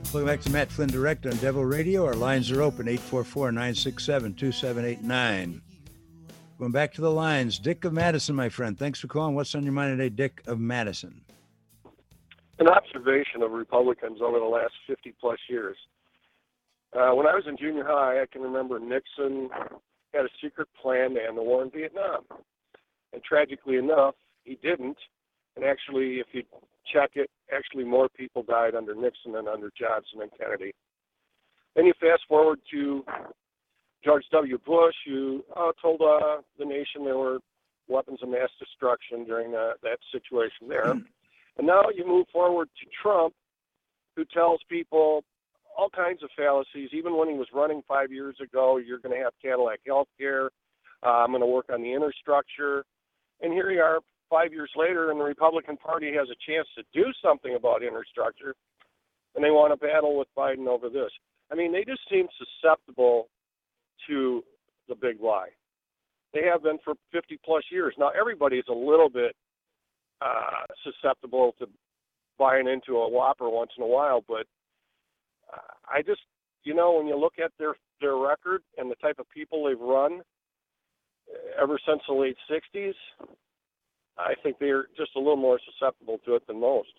Welcome back to Matt Flynn Direct on Devil Radio. Our lines are open, 844-967-2789. Going back to the lines, Dick of Madison, my friend. Thanks for calling. What's on your mind today, Dick of Madison? An observation of Republicans over the last 50-plus years. When I was in junior high, I can remember Nixon had a secret plan to end the war in Vietnam. And tragically enough, he didn't. And actually, if you check it, actually more people died under Nixon than under Johnson and Kennedy. Then you fast forward to George W. Bush, who told the nation there were weapons of mass destruction during that situation there. And now you move forward to Trump, who tells people all kinds of fallacies. Even when he was running 5 years ago, you're going to have Cadillac health care. I'm going to work on the infrastructure. And here you are 5 years later, and the Republican Party has a chance to do something about infrastructure, and they want to battle with Biden over this. I mean, they just seem susceptible to the big lie. They have been for 50-plus years. Now, everybody's a little bit susceptible to buying into a whopper once in a while, but I just, when you look at their record and the type of people they've run ever since the late 60s, I think they're just a little more susceptible to it than most.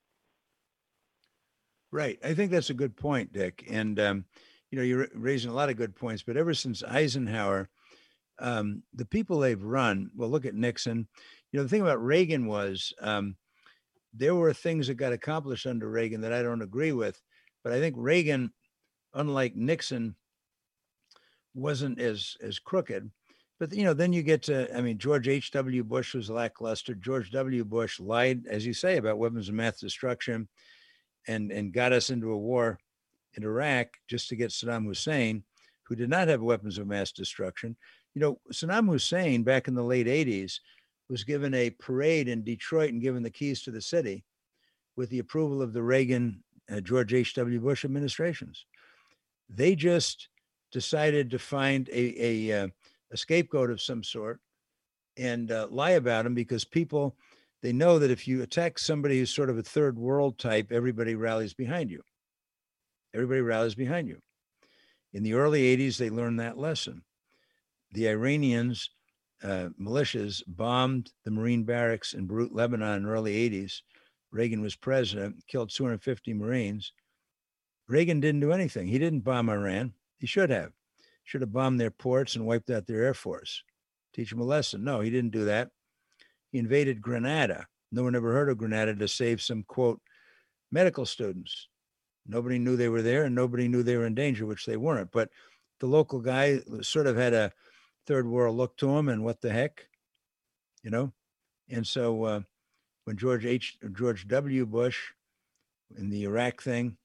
Right. I think that's a good point, Dick. And, you're raising a lot of good points, but ever since Eisenhower, the people they've run, well, look at Nixon. The thing about Reagan was there were things that got accomplished under Reagan that I don't agree with, but I think Reagan, unlike Nixon, wasn't as crooked. But, then you get to, George H.W. Bush was lackluster. George W. Bush lied, as you say, about weapons of mass destruction and got us into a war in Iraq just to get Saddam Hussein, who did not have weapons of mass destruction. Saddam Hussein, back in the late 80s, was given a parade in Detroit and given the keys to the city with the approval of the Reagan, George H.W. Bush administrations. They just decided to find a scapegoat of some sort and lie about him because people, they know that if you attack somebody who's sort of a third world type, everybody rallies behind you. Everybody rallies behind you. In the early 80s, they learned that lesson. The Iranians, militias, bombed the Marine barracks in Beirut, Lebanon in the early 80s. Reagan was president, killed 250 Marines. Reagan didn't do anything. He didn't bomb Iran. He should have. Should have bombed their ports and wiped out their air force. Teach them a lesson. No, he didn't do that. He invaded Grenada. No one ever heard of Grenada to save some, quote, medical students. Nobody knew they were there and nobody knew they were in danger, which they weren't. But the local guy sort of had a third world look to him and what the heck, And so when George W. Bush in the Iraq thing,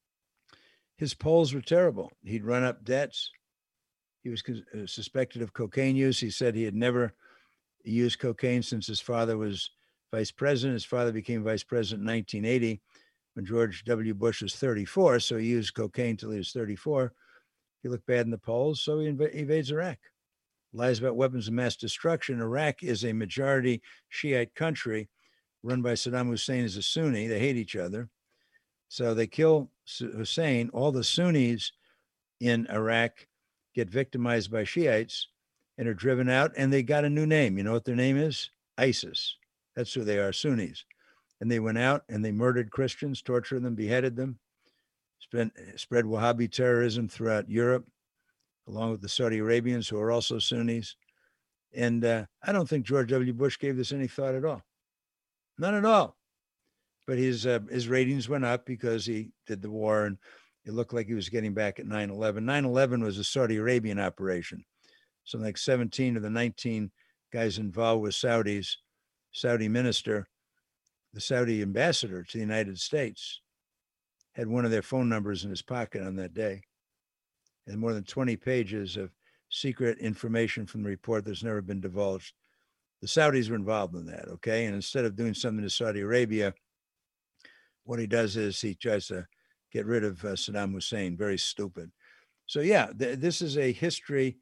his polls were terrible. He'd run up debts. He was suspected of cocaine use. He said he had never used cocaine since his father was vice president. His father became vice president in 1980 when George W. Bush was 34. So he used cocaine till he was 34. He looked bad in the polls, so he invades Iraq. Lies about weapons of mass destruction. Iraq is a majority Shiite country run by Saddam Hussein as a Sunni. They hate each other. So they kill Hussein. All the Sunnis in Iraq get victimized by Shiites and are driven out, and they got a new name. You know what their name is? ISIS. That's who they are, Sunnis. And they went out and they murdered Christians, tortured them, beheaded them, spread Wahhabi terrorism throughout Europe, along with the Saudi Arabians, who are also Sunnis. And I don't think George W. Bush gave this any thought at all. None at all. But his ratings went up because he did the war, and it looked like he was getting back at 9/11. 9/11 was a Saudi Arabian operation. Something like 17 of the 19 guys involved with Saudis, Saudi minister, the Saudi ambassador to the United States, had one of their phone numbers in his pocket on that day. And more than 20 pages of secret information from the report that's never been divulged. The Saudis were involved in that, okay? And instead of doing something to Saudi Arabia, what he does is he tries to get rid of Saddam Hussein. Very stupid. So yeah, this is a history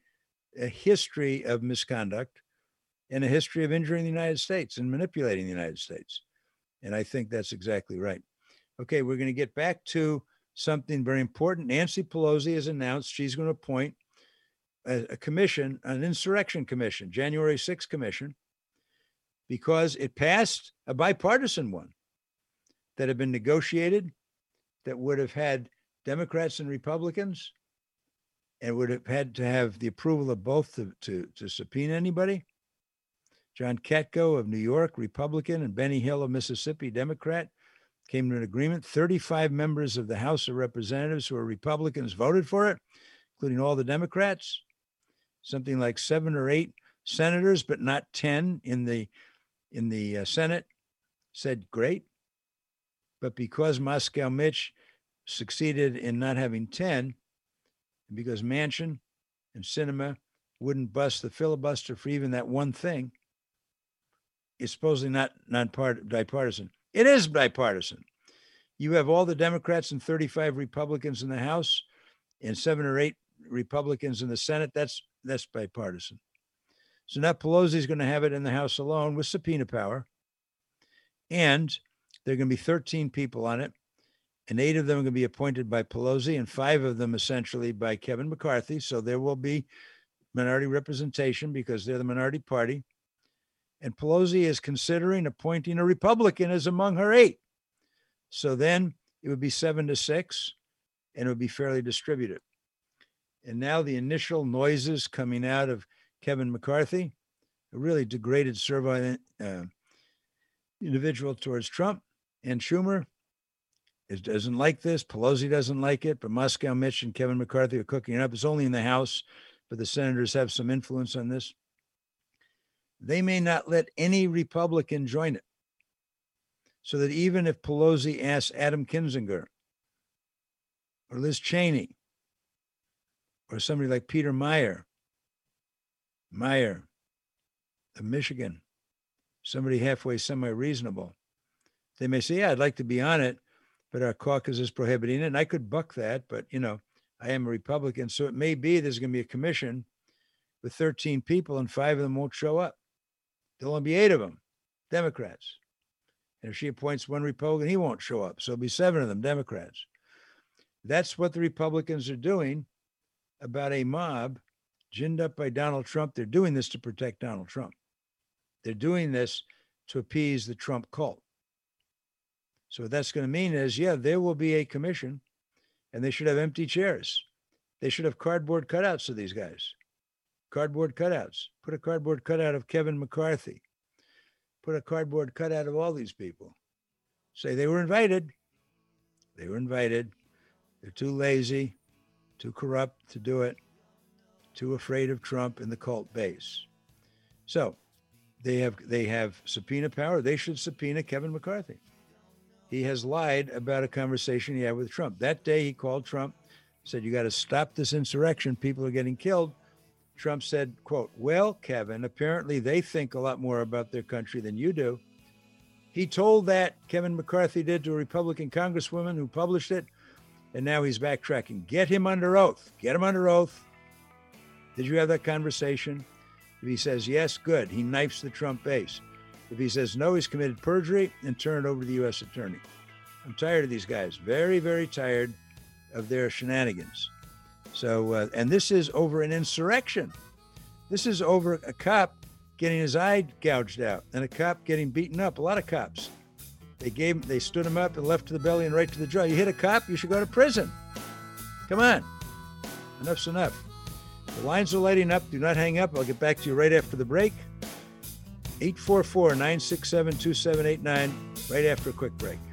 of misconduct and a history of injuring the United States and manipulating the United States. And I think that's exactly right. Okay, we're going to get back to something very important. Nancy Pelosi has announced she's going to appoint a commission, an insurrection commission, January 6th commission, because it passed a bipartisan one that had been negotiated that would have had Democrats and Republicans and would have had to have the approval of both to subpoena anybody. John Katko of New York, Republican, and Benny Hill of Mississippi, Democrat, came to an agreement. 35 members of the House of Representatives who are Republicans voted for it, including all the Democrats. Something like 7 or 8 senators, but not 10 in the Senate, said great. But because Moscow Mitch succeeded in not having 10, and because Manchin and Sinema wouldn't bust the filibuster for even that one thing, it's supposedly not bipartisan. It is bipartisan. You have all the Democrats and 35 Republicans in the House and 7 or 8 Republicans in the Senate. That's bipartisan. So now Pelosi's going to have it in the House alone with subpoena power. And there are going to be 13 people on it. And 8 of them are going to be appointed by Pelosi and 5 of them essentially by Kevin McCarthy. So there will be minority representation because they're the minority party. And Pelosi is considering appointing a Republican as among her 8. So then it would be 7-6 and it would be fairly distributed. And now the initial noises coming out of Kevin McCarthy, a really degraded servile individual towards Trump, and Schumer doesn't like this. Pelosi doesn't like it, but Moscow Mitch and Kevin McCarthy are cooking it up. It's only in the House, but the senators have some influence on this. They may not let any Republican join it. So that even if Pelosi asks Adam Kinzinger or Liz Cheney or somebody like Peter Meyer of Michigan, somebody halfway semi-reasonable, they may say, yeah, I'd like to be on it, but our caucus is prohibiting it. And I could buck that, but, I am a Republican. So it may be there's going to be a commission with 13 people and 5 of them won't show up. There'll only be 8 of them, Democrats. And if she appoints one Republican, he won't show up. So it'll be 7 of them, Democrats. That's what the Republicans are doing about a mob ginned up by Donald Trump. They're doing this to protect Donald Trump. They're doing this to appease the Trump cult. So what that's going to mean is, yeah, there will be a commission and they should have empty chairs. They should have cardboard cutouts of these guys. Cardboard cutouts. Put a cardboard cutout of Kevin McCarthy. Put a cardboard cutout of all these people. Say they were invited. They were invited. They're too lazy, too corrupt to do it, too afraid of Trump and the cult base. So they have subpoena power. They should subpoena Kevin McCarthy. He has lied about a conversation he had with Trump. That day he called Trump, said, you got to stop this insurrection. People are getting killed. Trump said, quote, well, Kevin, apparently they think a lot more about their country than you do. He told that, Kevin McCarthy did, to a Republican congresswoman who published it, and now he's backtracking. Get him under oath. Get him under oath. Did you have that conversation? If he says yes, good. He knifes the Trump base. If he says no, he's committed perjury, and turn it over to the U.S. attorney. I'm tired of these guys. Very, very tired of their shenanigans. So, and this is over an insurrection. This is over a cop getting his eye gouged out and a cop getting beaten up. A lot of cops. They stood him up and left to the belly and right to the jaw. You hit a cop, you should go to prison. Come on. Enough's enough. The lines are lighting up. Do not hang up. I'll get back to you right after the break. 844-967-2789, right after a quick break.